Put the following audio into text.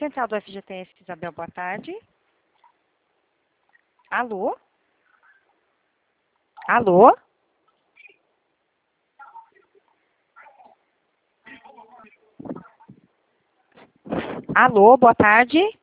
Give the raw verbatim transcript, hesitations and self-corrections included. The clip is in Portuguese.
Central do F G T S, Isabel, boa tarde. Alô? Alô? Alô, boa tarde.